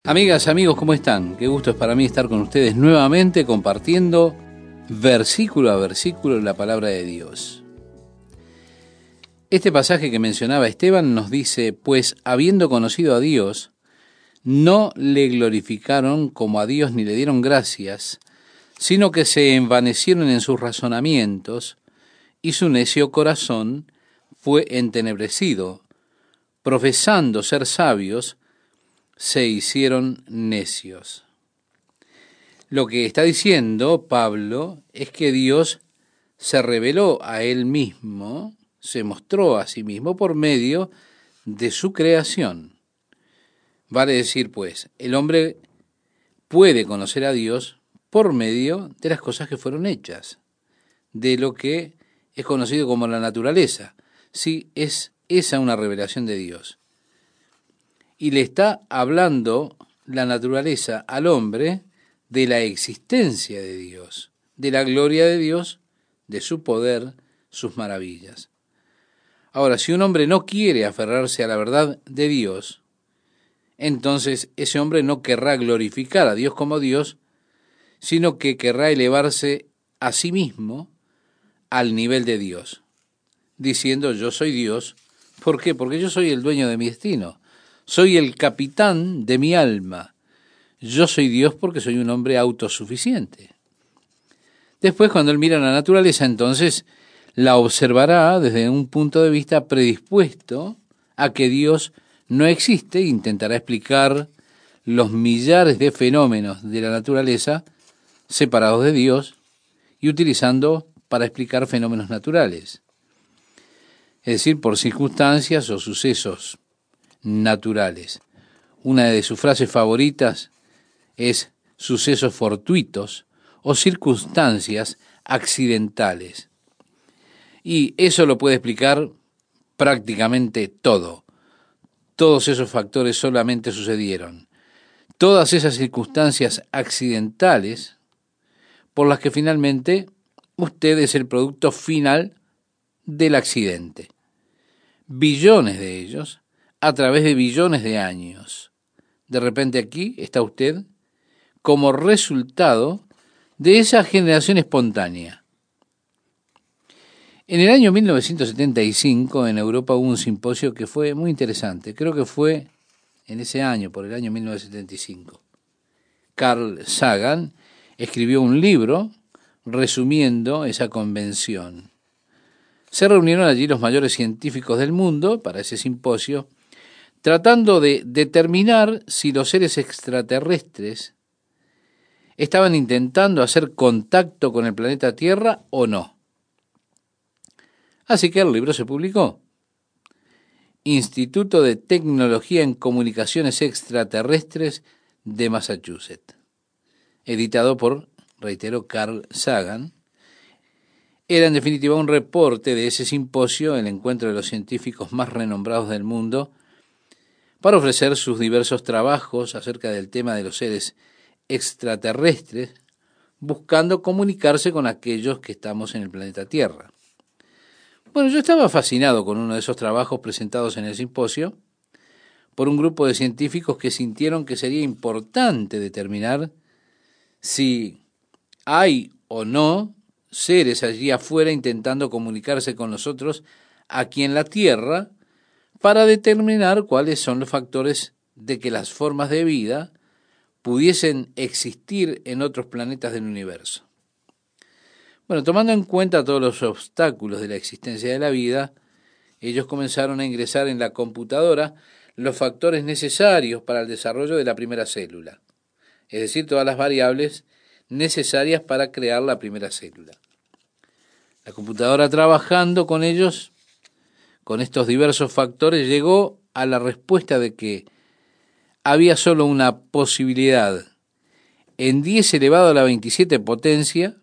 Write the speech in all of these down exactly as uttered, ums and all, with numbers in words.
Amigas, amigos, ¿cómo están? Qué gusto es para mí estar con ustedes nuevamente compartiendo versículo a versículo la palabra de Dios. Este pasaje que mencionaba Esteban nos dice, pues habiendo conocido a Dios, no le glorificaron como a Dios ni le dieron gracias, sino que se envanecieron en sus razonamientos y su necio corazón fue entenebrecido. Profesando ser sabios, se hicieron necios. Lo que está diciendo Pablo es que Dios se reveló a él mismo, se mostró a sí mismo por medio de su creación. Vale decir, pues, el hombre puede conocer a Dios por medio de las cosas que fueron hechas, de lo que es conocido como la naturaleza. Sí, es esa una revelación de Dios. Y le está hablando la naturaleza al hombre de la existencia de Dios, de la gloria de Dios, de su poder, sus maravillas. Ahora, si un hombre no quiere aferrarse a la verdad de Dios, entonces ese hombre no querrá glorificar a Dios como Dios, sino que querrá elevarse a sí mismo al nivel de Dios, diciendo yo soy Dios. ¿Por qué? Porque yo soy el dueño de mi destino. Soy el capitán de mi alma. Yo soy Dios porque soy un hombre autosuficiente. Después, cuando él mira la naturaleza, entonces la observará desde un punto de vista predispuesto a que Dios no existe e intentará explicar los millares de fenómenos de la naturaleza separados de Dios y utilizando para explicar fenómenos naturales. Es decir, por circunstancias o sucesos naturales. Una de sus frases favoritas es sucesos fortuitos o circunstancias accidentales. Y eso lo puede explicar prácticamente todo. Todos esos factores solamente sucedieron. Todas esas circunstancias accidentales por las que finalmente usted es el producto final del accidente. Billones de ellos a través de billones de años. De repente aquí está usted como resultado de esa generación espontánea. En el año mil novecientos setenta y cinco en Europa hubo un simposio que fue muy interesante. Creo que fue en ese año, por el año mil novecientos setenta y cinco. Carl Sagan escribió un libro resumiendo esa convención. Se reunieron allí los mayores científicos del mundo para ese simposio, tratando de determinar si los seres extraterrestres estaban intentando hacer contacto con el planeta Tierra o no. Así que el libro se publicó. Instituto de Tecnología en Comunicaciones Extraterrestres de Massachusetts. Editado por, reitero, Carl Sagan. Era en definitiva un reporte de ese simposio, el encuentro de los científicos más renombrados del mundo, para ofrecer sus diversos trabajos acerca del tema de los seres extraterrestres, buscando comunicarse con aquellos que estamos en el planeta Tierra. Bueno, yo estaba fascinado con uno de esos trabajos presentados en el simposio por un grupo de científicos que sintieron que sería importante determinar si hay o no seres allí afuera intentando comunicarse con nosotros aquí en la Tierra, para determinar cuáles son los factores de que las formas de vida pudiesen existir en otros planetas del universo. Bueno, tomando en cuenta todos los obstáculos de la existencia de la vida, ellos comenzaron a ingresar en la computadora los factores necesarios para el desarrollo de la primera célula, es decir, todas las variables necesarias para crear la primera célula. La computadora, trabajando con ellos, con estos diversos factores, llegó a la respuesta de que había solo una posibilidad en diez elevado a la veintisiete potencia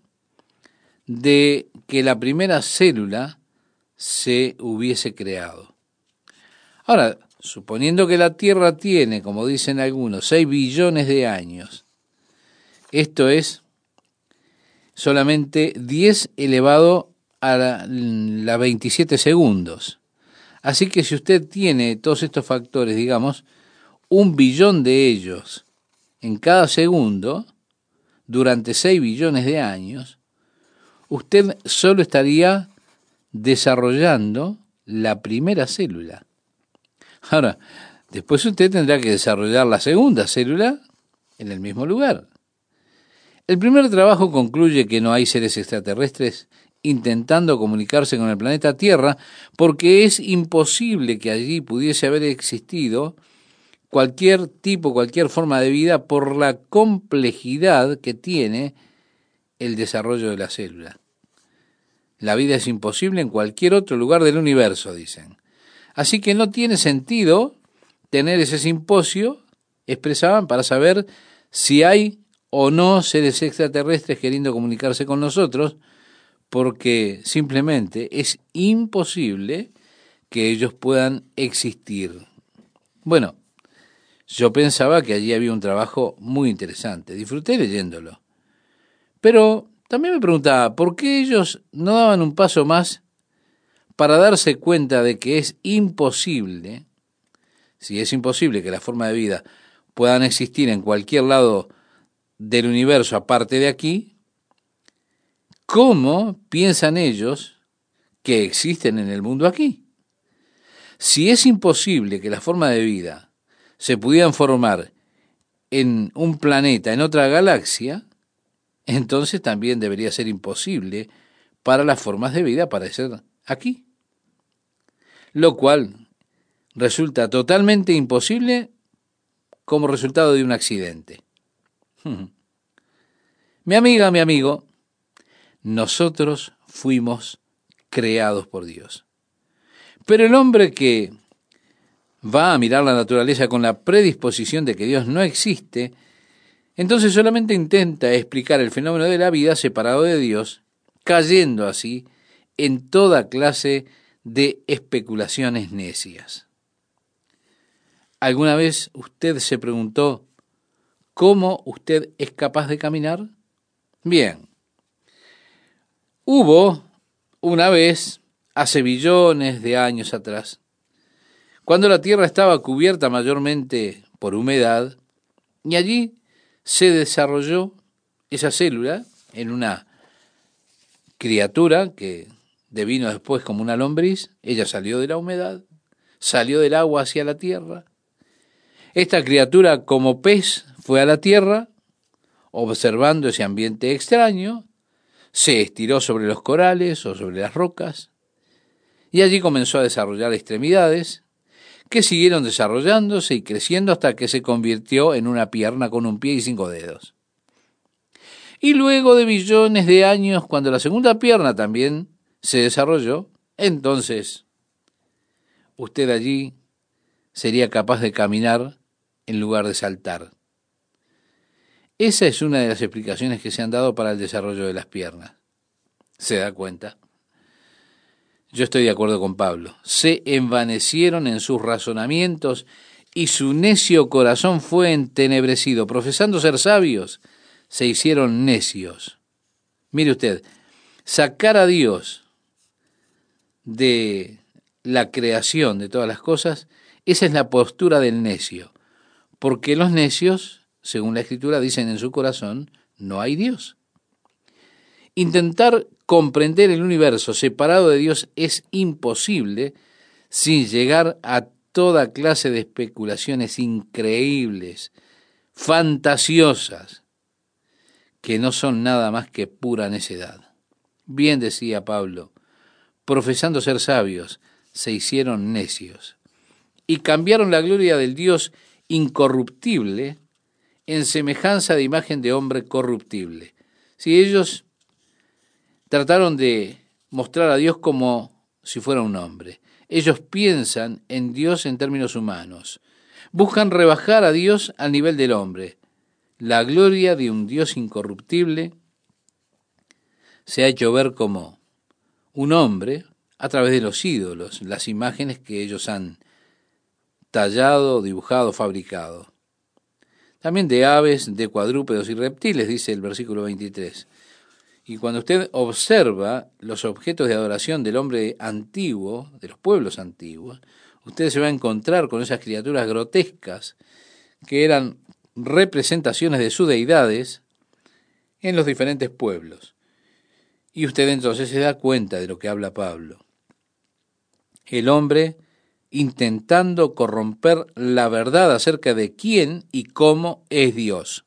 de que la primera célula se hubiese creado. Ahora, suponiendo que la Tierra tiene, como dicen algunos, seis billones de años, esto es solamente diez elevado a la, la veintisiete segundos. Así que si usted tiene todos estos factores, digamos, un billón de ellos en cada segundo, durante seis billones de años, usted solo estaría desarrollando la primera célula. Ahora, después usted tendrá que desarrollar la segunda célula en el mismo lugar. El primer trabajo concluye que no hay seres extraterrestres intentando comunicarse con el planeta Tierra, porque es imposible que allí pudiese haber existido cualquier tipo, cualquier forma de vida por la complejidad que tiene el desarrollo de la célula. La vida es imposible en cualquier otro lugar del universo, dicen. Así que no tiene sentido tener ese simposio, expresaban, para saber si hay o no seres extraterrestres queriendo comunicarse con nosotros, porque simplemente es imposible que ellos puedan existir. Bueno, yo pensaba que allí había un trabajo muy interesante, disfruté leyéndolo. Pero también me preguntaba, ¿por qué ellos no daban un paso más para darse cuenta de que es imposible, si es imposible que la forma de vida puedan existir en cualquier lado del universo aparte de aquí? ¿Cómo piensan ellos que existen en el mundo aquí? Si es imposible que la forma de vida se pudieran formar en un planeta, en otra galaxia, entonces también debería ser imposible para las formas de vida aparecer aquí. Lo cual resulta totalmente imposible como resultado de un accidente. Mi amiga, mi amigo, nosotros fuimos creados por Dios. Pero el hombre que va a mirar la naturaleza con la predisposición de que Dios no existe, entonces solamente intenta explicar el fenómeno de la vida separado de Dios, cayendo así en toda clase de especulaciones necias. ¿Alguna vez usted se preguntó cómo usted es capaz de caminar? Bien. Hubo una vez, hace billones de años atrás, cuando la Tierra estaba cubierta mayormente por humedad, y allí se desarrolló esa célula en una criatura que devino después como una lombriz. Ella salió de la humedad, salió del agua hacia la tierra. Esta criatura como pez fue a la tierra, observando ese ambiente extraño, se estiró sobre los corales o sobre las rocas, y allí comenzó a desarrollar extremidades que siguieron desarrollándose y creciendo hasta que se convirtió en una pierna con un pie y cinco dedos. Y luego de billones de años, cuando la segunda pierna también se desarrolló, entonces usted allí sería capaz de caminar en lugar de saltar. Esa es una de las explicaciones que se han dado para el desarrollo de las piernas. ¿Se da cuenta? Yo estoy de acuerdo con Pablo. Se envanecieron en sus razonamientos y su necio corazón fue entenebrecido. Profesando ser sabios, se hicieron necios. Mire usted, sacar a Dios de la creación de todas las cosas, esa es la postura del necio. Porque los necios, según la Escritura, dicen en su corazón, no hay Dios. Intentar comprender el universo separado de Dios es imposible sin llegar a toda clase de especulaciones increíbles, fantasiosas, que no son nada más que pura necedad. Bien decía Pablo, profesando ser sabios, se hicieron necios y cambiaron la gloria del Dios incorruptible en semejanza de imagen de hombre corruptible. Si ellos trataron de mostrar a Dios como si fuera un hombre. Ellos piensan en Dios en términos humanos. Buscan rebajar a Dios al nivel del hombre. La gloria de un Dios incorruptible se ha hecho ver como un hombre a través de los ídolos, las imágenes que ellos han tallado, dibujado, fabricado. También de aves, de cuadrúpedos y reptiles, dice el versículo veintitrés. Y cuando usted observa los objetos de adoración del hombre antiguo, de los pueblos antiguos, usted se va a encontrar con esas criaturas grotescas que eran representaciones de sus deidades en los diferentes pueblos. Y usted entonces se da cuenta de lo que habla Pablo. El hombre intentando corromper la verdad acerca de quién y cómo es Dios.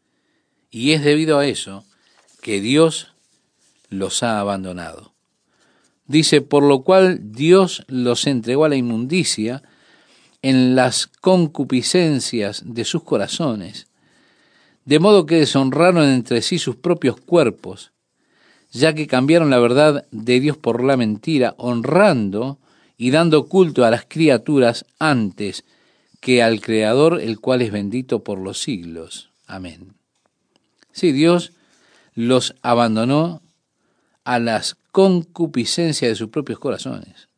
Y es debido a eso que Dios los ha abandonado. Dice, por lo cual Dios los entregó a la inmundicia en las concupiscencias de sus corazones, de modo que deshonraron entre sí sus propios cuerpos, ya que cambiaron la verdad de Dios por la mentira, honrando y dando culto a las criaturas antes que al Creador, el cual es bendito por los siglos. Amén. Sí, Dios los abandonó a las concupiscencias de sus propios corazones.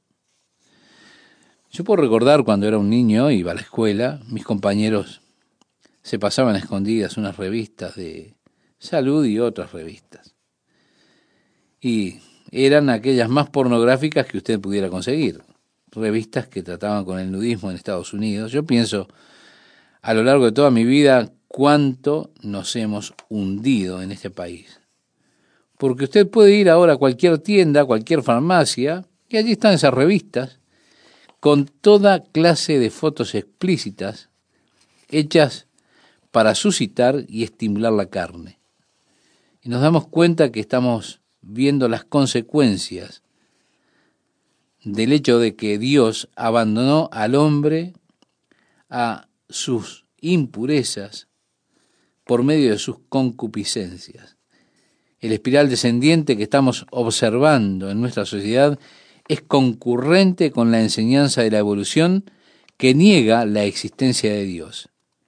Yo puedo recordar cuando era un niño, iba a la escuela, mis compañeros se pasaban a escondidas unas revistas de salud y otras revistas. Y eran aquellas más pornográficas que usted pudiera conseguir. Revistas que trataban con el nudismo en Estados Unidos. Yo pienso, a lo largo de toda mi vida, cuánto nos hemos hundido en este país. Porque usted puede ir ahora a cualquier tienda, a cualquier farmacia, y allí están esas revistas, con toda clase de fotos explícitas, hechas para suscitar y estimular la carne. Y nos damos cuenta que estamos viendo las consecuencias del hecho de que Dios abandonó al hombre a sus impurezas por medio de sus concupiscencias. El espiral descendiente que estamos observando en nuestra sociedad es concurrente con la enseñanza de la evolución que niega la existencia de Dios,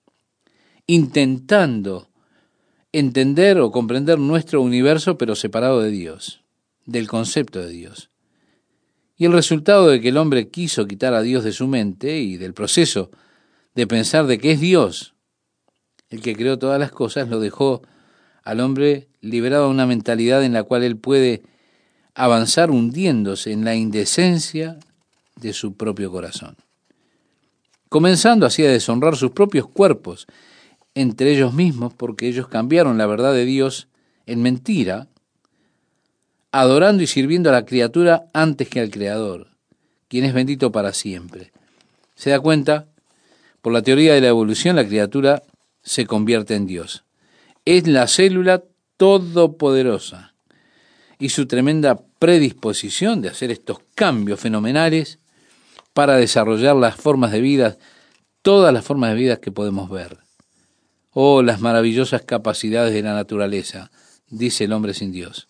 intentando entender o comprender nuestro universo pero separado de Dios, del concepto de Dios. Y el resultado de que el hombre quiso quitar a Dios de su mente y del proceso de pensar de que es Dios el que creó todas las cosas, lo dejó al hombre liberado de una mentalidad en la cual él puede avanzar hundiéndose en la indecencia de su propio corazón, comenzando así a deshonrar sus propios cuerpos entre ellos mismos, porque ellos cambiaron la verdad de Dios en mentira, adorando y sirviendo a la criatura antes que al Creador, quien es bendito para siempre. ¿Se da cuenta? Por la teoría de la evolución, la criatura se convierte en Dios. Es la célula todopoderosa y su tremenda predisposición de hacer estos cambios fenomenales para desarrollar las formas de vida, todas las formas de vida que podemos ver. Oh, las maravillosas capacidades de la naturaleza, dice el hombre sin Dios.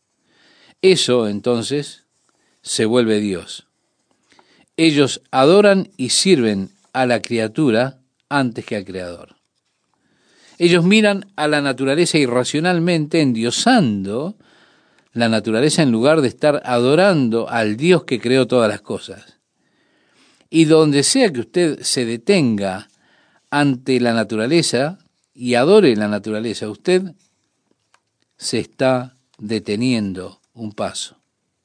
Eso, entonces, se vuelve Dios. Ellos adoran y sirven a la criatura antes que al Creador. Ellos miran a la naturaleza irracionalmente, endiosando la naturaleza en lugar de estar adorando al Dios que creó todas las cosas. Y donde sea que usted se detenga ante la naturaleza y adore la naturaleza, usted se está deteniendo un paso.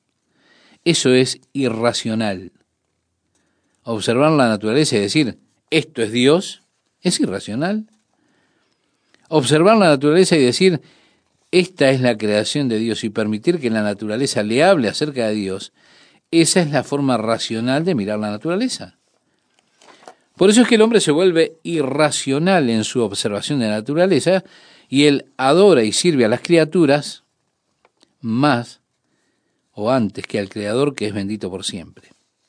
Eso es irracional. Observar la naturaleza y decir, esto es Dios, es irracional. Observar la naturaleza y decir, esta es la creación de Dios, y permitir que la naturaleza le hable acerca de Dios, esa es la forma racional de mirar la naturaleza. Por eso es que el hombre se vuelve irracional en su observación de la naturaleza, y él adora y sirve a las criaturas más o antes que al Creador, que es bendito por siempre.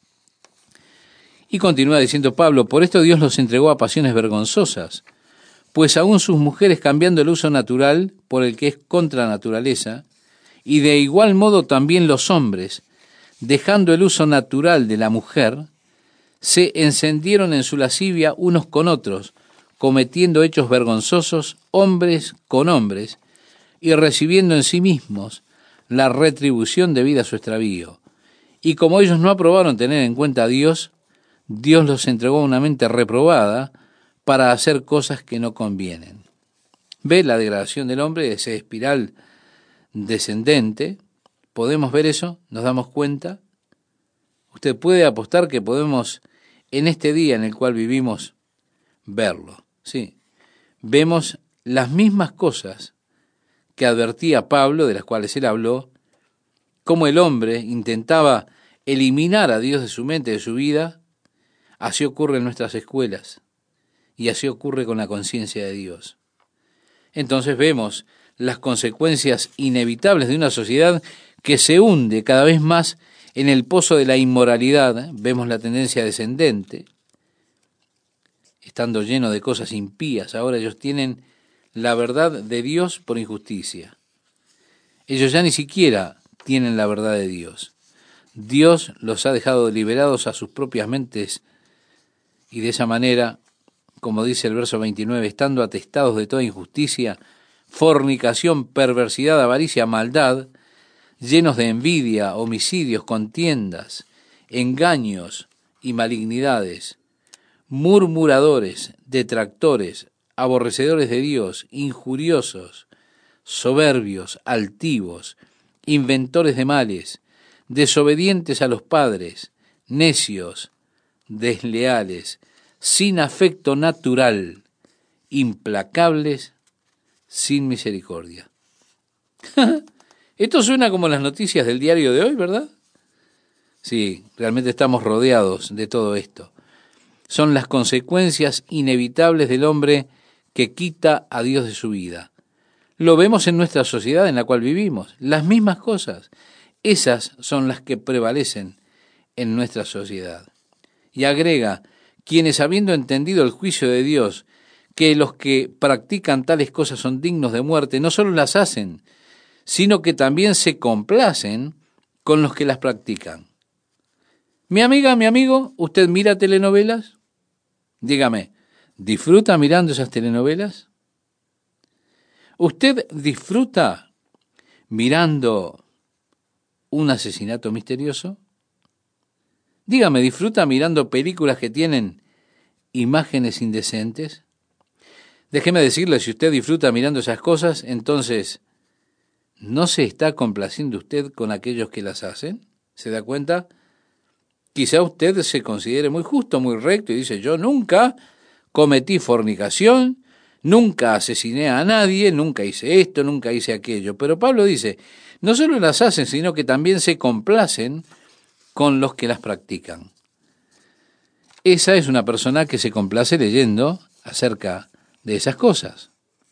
Y continúa diciendo Pablo, por esto Dios los entregó a pasiones vergonzosas, pues aún sus mujeres, cambiando el uso natural por el que es contra naturaleza, y de igual modo también los hombres, dejando el uso natural de la mujer, se encendieron en su lascivia unos con otros, cometiendo hechos vergonzosos hombres con hombres, y recibiendo en sí mismos la retribución debida a su extravío. Y como ellos no aprobaron tener en cuenta a Dios, Dios los entregó a una mente reprobada para hacer cosas que no convienen. ¿Ve la degradación del hombre, esa espiral descendente? ¿Podemos ver eso? ¿Nos damos cuenta? Usted puede apostar que podemos, en este día en el cual vivimos, verlo. Sí, vemos las mismas cosas que advertía Pablo, de las cuales él habló, cómo el hombre intentaba eliminar a Dios de su mente, de su vida. Así ocurre en nuestras escuelas y así ocurre con la conciencia de Dios. Entonces vemos las consecuencias inevitables de una sociedad que se hunde cada vez más en el pozo de la inmoralidad. Vemos la tendencia descendente, estando lleno de cosas impías. Ahora ellos tienen la verdad de Dios por injusticia. Ellos ya ni siquiera tienen la verdad de Dios. Dios los ha dejado liberados a sus propias mentes y de esa manera, como dice el verso veintinueve, estando atestados de toda injusticia, fornicación, perversidad, avaricia, maldad, llenos de envidia, homicidios, contiendas, engaños y malignidades, murmuradores, detractores, aborrecedores de Dios, injuriosos, soberbios, altivos, inventores de males, desobedientes a los padres, necios, desleales, sin afecto natural, implacables, sin misericordia. Esto suena como las noticias del diario de hoy, ¿verdad? Sí, realmente estamos rodeados de todo esto. Son las consecuencias inevitables del hombre que quita a Dios de su vida. Lo vemos en nuestra sociedad en la cual vivimos. Las mismas cosas. Esas son las que prevalecen en nuestra sociedad. Y agrega, quienes habiendo entendido el juicio de Dios, que los que practican tales cosas son dignos de muerte, no solo las hacen, sino que también se complacen con los que las practican. Mi amiga, mi amigo, ¿usted mira telenovelas? Dígame, ¿disfruta mirando esas telenovelas? ¿Usted disfruta mirando un asesinato misterioso? Dígame, ¿disfruta mirando películas que tienen imágenes indecentes? Déjeme decirle, si usted disfruta mirando esas cosas, entonces, ¿no se está complaciendo usted con aquellos que las hacen? ¿Se da cuenta? Quizá usted se considere muy justo, muy recto y dice, yo nunca cometí fornicación, nunca asesiné a nadie, nunca hice esto, nunca hice aquello. Pero Pablo dice, no solo las hacen, sino que también se complacen con los que las practican. Esa es una persona que se complace leyendo acerca de esas cosas.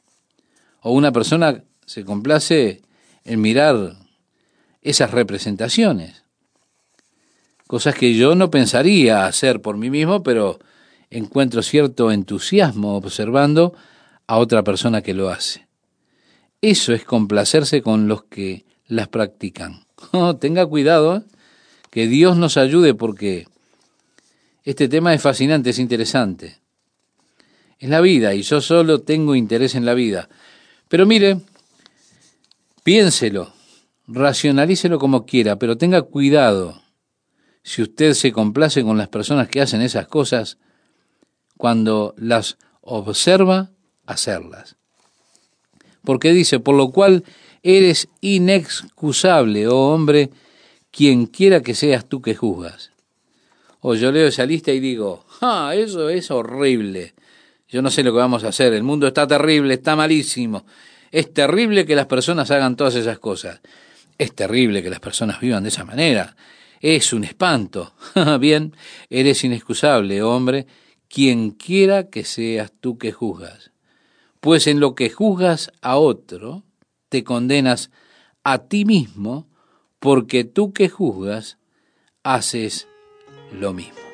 O una persona se complace en mirar esas representaciones. Cosas que yo no pensaría hacer por mí mismo, pero encuentro cierto entusiasmo observando a otra persona que lo hace. Eso es complacerse con los que las practican. Oh, tenga cuidado, ¿eh? Que Dios nos ayude, porque este tema es fascinante, es interesante. Es la vida y yo solo tengo interés en la vida. Pero mire, piénselo, racionalícelo como quiera, pero tenga cuidado si usted se complace con las personas que hacen esas cosas cuando las observa hacerlas. Porque dice, por lo cual eres inexcusable, oh hombre, quien quiera que seas tú que juzgas. O yo leo esa lista y digo, ah, eso es horrible. Yo no sé lo que vamos a hacer. El mundo está terrible, está malísimo. Es terrible que las personas hagan todas esas cosas. Es terrible que las personas vivan de esa manera. Es un espanto. Bien, eres inexcusable, hombre, quien quiera que seas tú que juzgas. Pues en lo que juzgas a otro, te condenas a ti mismo, porque tú que juzgas, haces lo mismo.